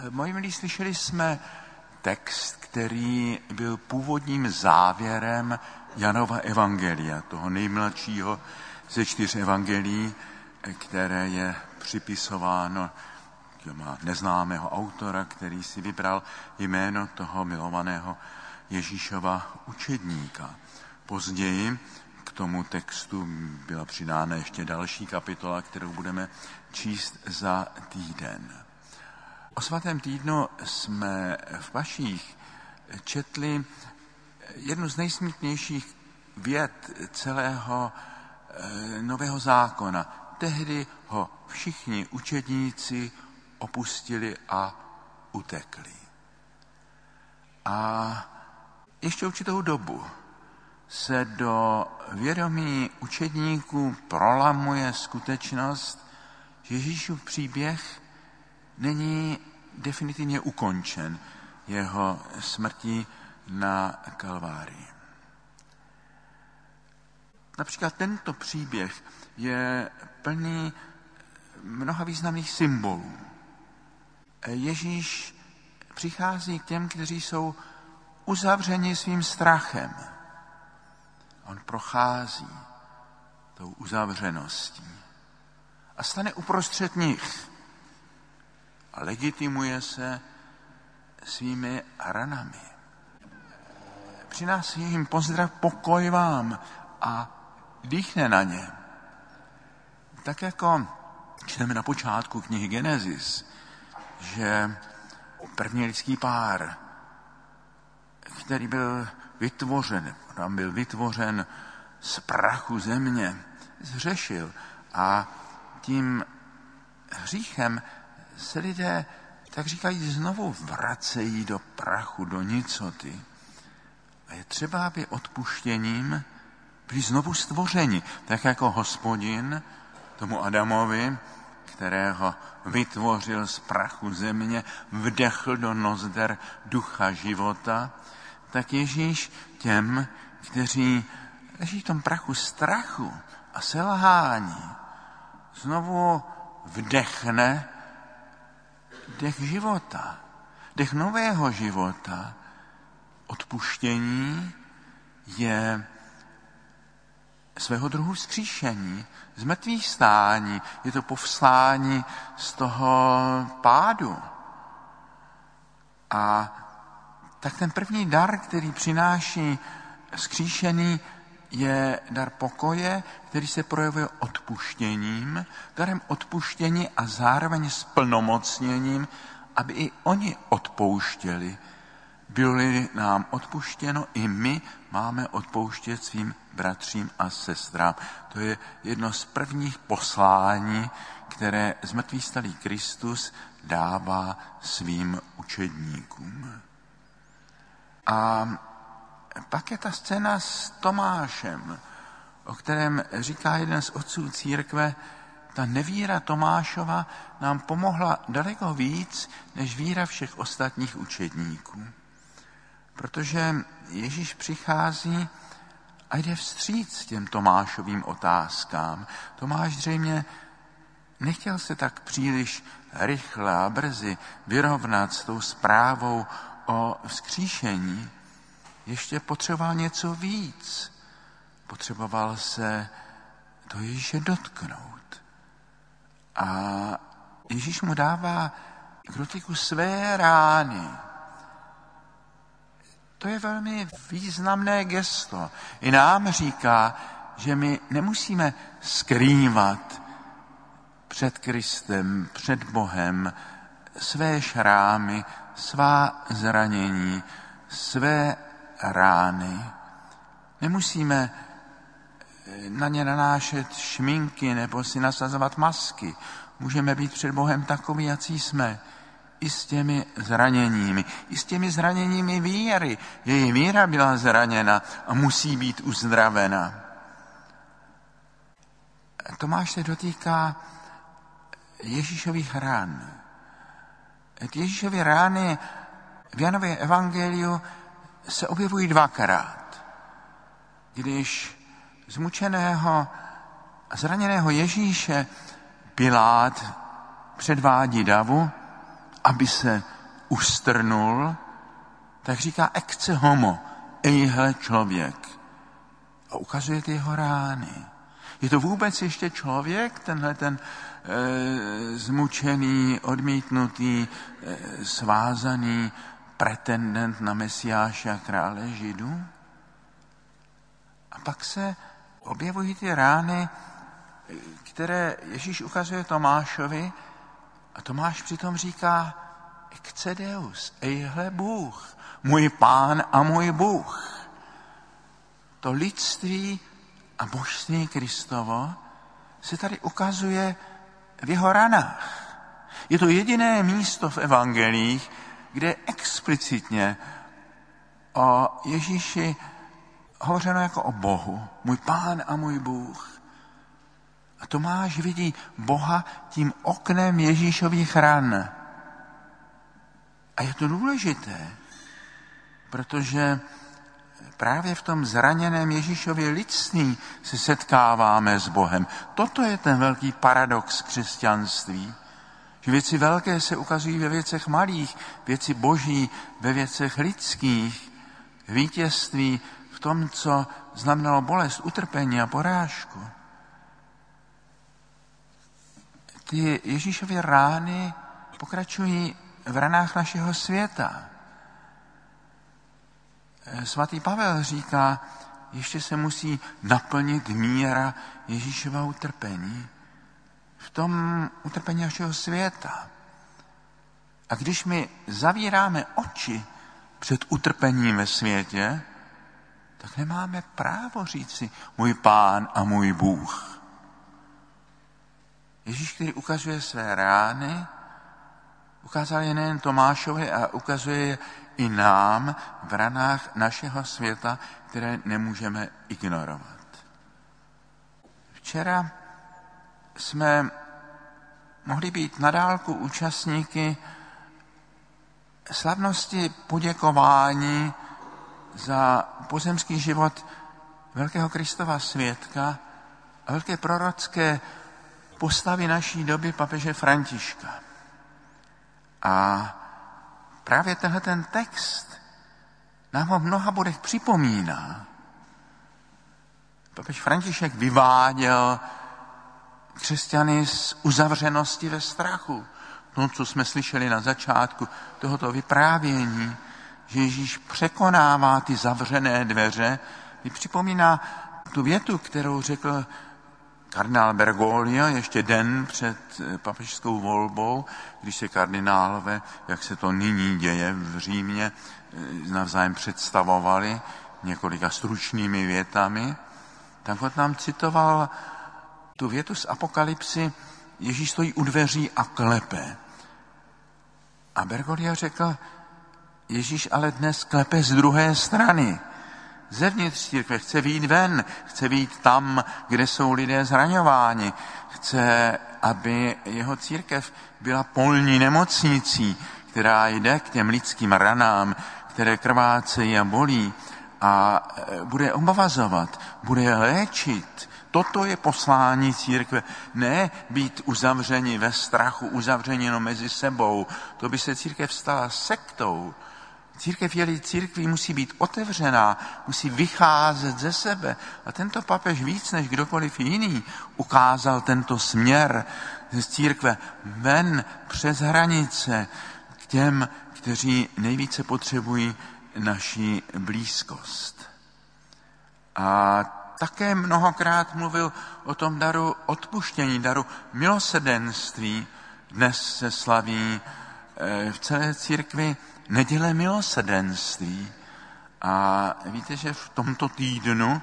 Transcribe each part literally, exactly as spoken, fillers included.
Moji milí, slyšeli jsme text, který byl původním závěrem Janova evangelia, toho nejmladšího ze čtyř evangelií, které je připisováno má neznámého autora, který si vybral jméno toho milovaného Ježíšova učedníka. Později k tomu textu byla přidána ještě další kapitola, kterou budeme číst za týden. O svatém týdnu jsme v Paších četli jednu z nejsmutnějších vět celého Nového zákona. Tehdy ho všichni učedníci opustili a utekli. A ještě určitou dobu se do vědomí učedníků prolamuje skutečnost, že Ježíšův příběh není definitivně ukončen jeho smrtí na Kalvárii. Například tento příběh je plný mnoha významných symbolů. Ježíš přichází k těm, kteří jsou uzavřeni svým strachem. On prochází tou uzavřeností a stane uprostřed nich a legitimuje se svými ranami. Přináší jim pozdrav, pokoj vám, a dýchne na ně. Tak jako čteme na počátku knihy Genesis, že první lidský pár, který byl vytvořen, tam byl vytvořen z prachu země, zhřešil a tím hříchem se lidé, tak říkají, znovu vracejí do prachu, do nicoty. A je třeba, aby odpuštěním byli znovu stvořeni, tak jako Hospodin tomu Adamovi, kterého vytvořil z prachu země, vdechl do nozder ducha života, tak Ježíš těm, kteří leží v tom prachu strachu a selhání, znovu vdechne dech života, dech nového života. Odpuštění je svého druhu vzkříšení, z mrtvých stání, je to povstání z toho pádu. A tak ten první dar, který přináší vzkříšený, je dar pokoje, který se projevuje odpuštěním, darem odpuštění a zároveň splnomocněním, aby i oni odpouštěli. Bylo-li nám odpuštěno, i my máme odpouštět svým bratřím a sestrám. To je jedno z prvních poslání, které zmrtvýstalý Kristus dává svým učedníkům. A pak je ta scéna s Tomášem, o kterém říká jeden z otců církve, ta nevíra Tomášova nám pomohla daleko víc, než víra všech ostatních učedníků. Protože Ježíš přichází a jde vstříc těm Tomášovým otázkám. Tomáš zřejmě nechtěl se tak příliš rychle a brzy vyrovnat s tou zprávou o vzkříšení. Ještě potřeboval něco víc. Potřeboval se do Ježíše dotknout. A Ježíš mu dává k dotyku své rány. To je velmi významné gesto. I nám říká, že my nemusíme skrývat před Kristem, před Bohem své šrámy, svá zranění, své rány. Nemusíme na ně nanášet šminky nebo si nasazovat masky. Můžeme být před Bohem takový, jací jsme. I s těmi zraněními. I s těmi zraněními víry. Její víra byla zraněna a musí být uzdravena. Tomáš se dotýká Ježíšových rán. Ježíšovy rány v Janově evangeliu se objevují dvakrát. Když zmučeného a zraněného Ježíše Pilát předvádí davu, aby se ustrnul, tak říká ecce homo, ejhle člověk. A ukazuje ty jeho rány. Je to vůbec ještě člověk, tenhle ten e, zmučený, odmítnutý, e, svázaný pretendent na Mesiáše a krále Židů? A pak se objevují ty rány, které Ježíš ukazuje Tomášovi a Tomáš přitom říká ecce Deus, ejhle Bůh, můj Pán a můj Bůh. To lidství a božství Kristovo se tady ukazuje v jeho ranách. Je to jediné místo v evangelích, kde je explicitně o Ježíši hovořeno jako o Bohu, můj Pán a můj Bůh. A Tomáš vidí Boha tím oknem Ježíšových ran. A je to důležité, protože právě v tom zraněném Ježíšově lidství se setkáváme s Bohem. Toto je ten velký paradox křesťanství. Že věci velké se ukazují ve věcech malých, věci boží ve věcech lidských, vítězství v tom, co znamenalo bolest, utrpení a porážku. Ty Ježíšovy rány pokračují v ranách našeho světa. Svatý Pavel říká, ještě se musí naplnit míra Ježíšova utrpení v tom utrpení našeho světa. A když my zavíráme oči před utrpením ve světě, tak nemáme právo říci můj Pán a můj Bůh. Ježíš, který ukazuje své rány, ukázal je nejen Tomášovi a ukazuje je i nám v ranách našeho světa, které nemůžeme ignorovat. Včera jsme mohli být na dálku účastníky slavnosti poděkování za pozemský život velkého Kristova svědka a velké prorocké postavy naší doby papeže Františka. A právě tenhle ten text nám ho v mnoha bodech připomíná. Papež František vyváděl křesťany z uzavřenosti ve strachu. To, co jsme slyšeli na začátku tohoto vyprávění, že Ježíš překonává ty zavřené dveře, mi připomíná tu větu, kterou řekl kardinál Bergoglio ještě den před papežskou volbou, když se kardinálové, jak se to nyní děje v Římě, navzájem představovali několika stručnými větami, tak on nám citoval tu větu z Apokalypsy, Ježíš stojí u dveří a klepe. A Bergoglio řekl, Ježíš ale dnes klepe z druhé strany. Zevnitř církve chce vyjít ven, chce vyjít tam, kde jsou lidé zraňováni. Chce, aby jeho církev byla polní nemocnicí, která jde k těm lidským ranám, které krvácejí a bolí a bude obvazovat, bude léčit. Toto je poslání církve. Ne být uzavřeni ve strachu, uzavřeni jenom mezi sebou. To by se církev stala sektou. Církev, je-li církví, musí být otevřená, musí vycházet ze sebe. A tento papež víc než kdokoliv jiný ukázal tento směr z církve ven přes hranice k těm, kteří nejvíce potřebují naši blízkost. A také mnohokrát mluvil o tom daru odpuštění, daru milosrdenství. Dnes se slaví v celé církvi neděle milosrdenství. A víte, že v tomto týdnu,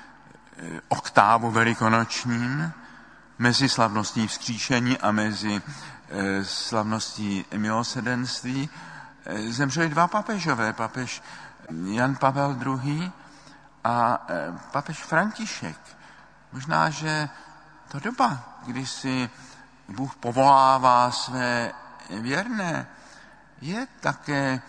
oktávu velikonočním, mezi slavností vzkříšení a mezi slavností milosrdenství, zemřeli dva papežové, papež Jan Pavel druhý. a papež František. Možná, že to doba, kdy si Bůh povolává své věrné, je také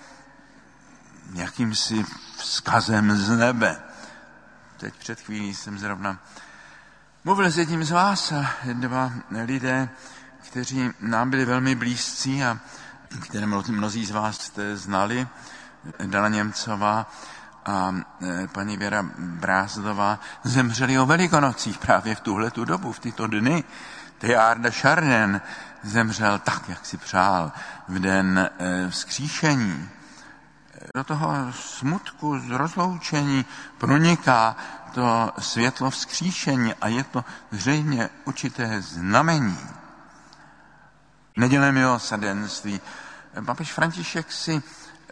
jakýmsi vzkazem z nebe. Teď před chvílí jsem zrovna mluvil s jedním z vás, dva lidé, kteří nám byli velmi blízcí a které mnozí z vás jste znali, Dana Němcová a paní Věra Brázdová, zemřeli o Velikonocích právě v tuhletu dobu, v tyto dny. Teilhard de Chardin zemřel tak, jak si přál, v den vzkříšení. Do toho smutku z rozloučení proniká to světlo vzkříšení a je to zřejmě určité znamení. Neděle milosrdenství. Papež František si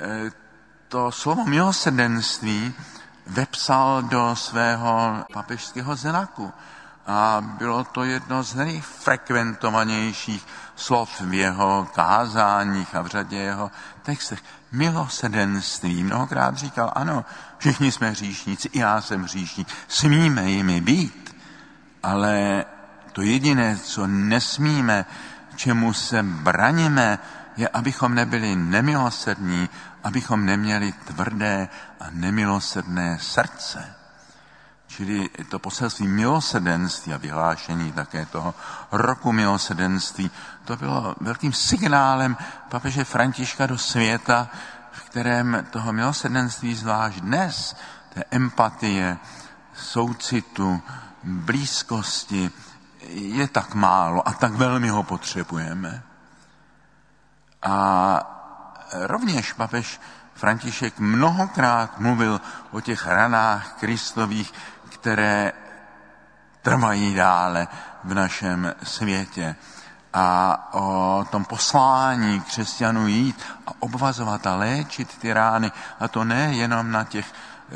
to slovo milosrdenství vepsal do svého papežského znaku. A bylo to jedno z nejfrekventovanějších slov v jeho kázáních a v řadě jeho textech. Milosrdenství. Mnohokrát říkal, ano, všichni jsme hříšníci, i já jsem hříšník, smíme jimi být, ale to jediné, co nesmíme, čemu se braníme, je, abychom nebyli nemilosrdní, abychom neměli tvrdé a nemilosrdné srdce. Čili to poselství milosrdenství a vyhlášení také toho roku milosrdenství, to bylo velkým signálem papeže Františka do světa, v kterém toho milosrdenství zvlášť dnes, té empatie, soucitu, blízkosti, je tak málo a tak velmi ho potřebujeme. A rovněž papež František mnohokrát mluvil o těch ranách Kristových, které trvají dále v našem světě. A o tom poslání křesťanů jít a obvazovat a léčit ty rány. A to ne jenom na těch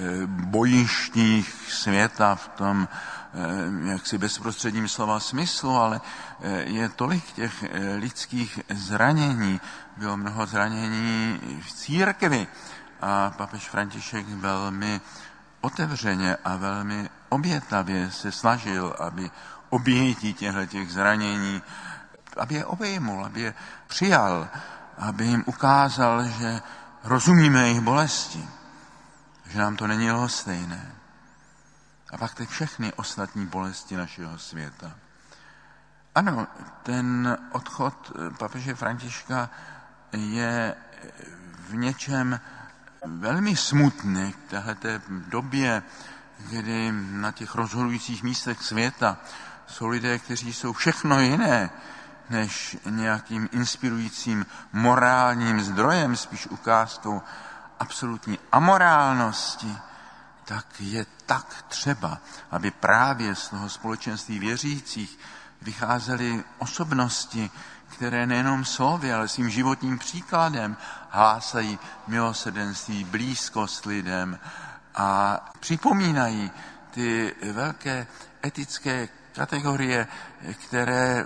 bojištích světa v tom jaksi bezprostředním slova smyslu, ale je tolik těch lidských zranění. Bylo mnoho zranění v církvi a papež František velmi otevřeně a velmi obětavě se snažil, aby obětí těchto zranění, aby je obejmul, aby je přijal, aby jim ukázal, že rozumíme jejich bolesti, že nám to není lhostejné. A pak ty všechny ostatní bolesti našeho světa. Ano, ten odchod papeže Františka je v něčem velmi smutný v téhleté době, kdy na těch rozhodujících místech světa jsou lidé, kteří jsou všechno jiné než nějakým inspirujícím morálním zdrojem, spíš ukázkou absolutní amorálnosti, tak je tak třeba, aby právě z toho společenství věřících vycházely osobnosti, které nejenom slovy, ale svým životním příkladem hlásají milosrdenství, blízkost lidem a připomínají ty velké etické kategorie, které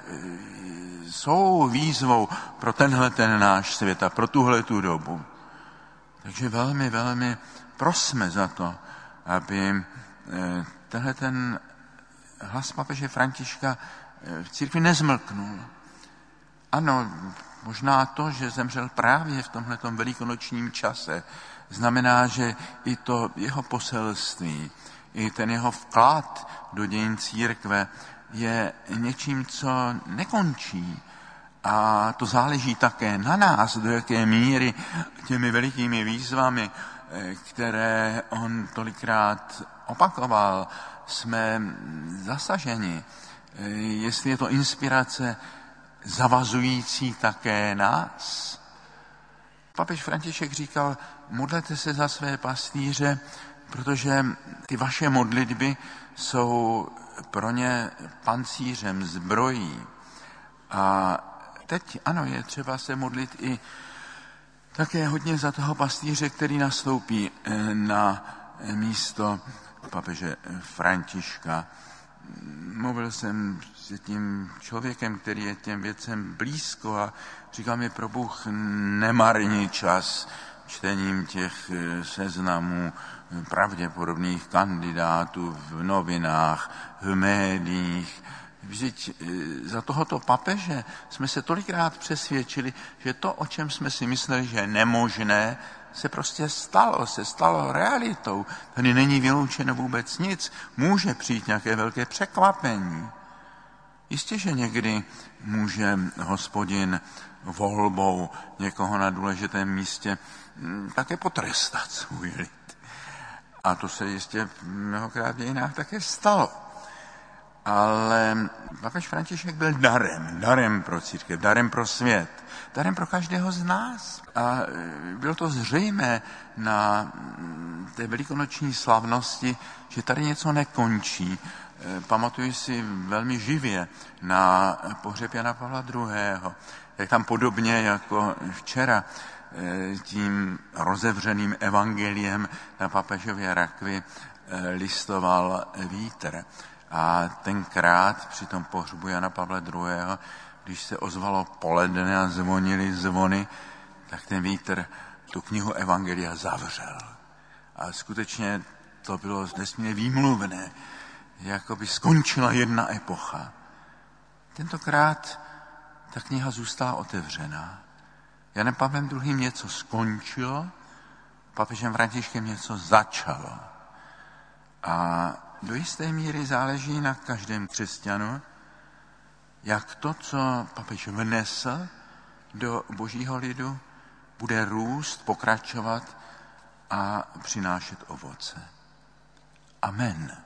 jsou výzvou pro tenhle ten náš svět a pro tuhle tu dobu. Takže velmi, velmi prosme za to, aby tenhle ten hlas papeže Františka v církvi nezmlknul. Ano, možná to, že zemřel právě v tomhletom velikonočním čase, znamená, že i to jeho poselství, i ten jeho vklad do dějin církve je něčím, co nekončí. A to záleží také na nás, do jaké míry těmi velikými výzvami, které on tolikrát opakoval, jsme zasaženi. Jestli je to inspirace zavazující také nás. Papež František říkal, modlete se za své pastýře, protože ty vaše modlitby jsou pro ně pancířem, zbrojí. A teď, ano, je třeba se modlit i také hodně za toho pastýře, který nastoupí na místo papeže Františka. Mluvil jsem s tím člověkem, který je těm věcem blízko a říkal mi, pro Bůh, nemarni čas čtením těch seznamů pravděpodobných kandidátů v novinách, v médiích. Vždyť za tohoto papeže jsme se tolikrát přesvědčili, že to, o čem jsme si mysleli, že je nemožné, se prostě stalo, se stalo realitou. Tady není vyloučeno vůbec nic. Může přijít nějaké velké překvapení. Jistě, že někdy může Hospodin volbou někoho na důležitém místě také potrestat svůj lid. A to se jistě mnohokrát v dějinách také stalo. Ale papež František byl darem, darem pro církev, darem pro svět, darem pro každého z nás. A bylo to zřejmé na té velikonoční slavnosti, že tady něco nekončí. Pamatuji si velmi živě na pohřeb Jana Pavla druhého., jak tam podobně jako včera tím rozevřeným evangeliem na papežově rakvi listoval vítr. A tenkrát při tom pohřbu Jana Pavla druhého., když se ozvalo poledne a zvonily zvony, tak ten vítr tu knihu evangelia zavřel. A skutečně to bylo nesmírně výmluvné, jako by skončila jedna epocha. Tentokrát ta kniha zůstala otevřená. Janem Pavlem druhým. něco skončilo, papežem Františkem něco začalo. A do jisté míry záleží na každém křesťanu, jak to, co papež vnesl do božího lidu, bude růst, pokračovat a přinášet ovoce. Amen.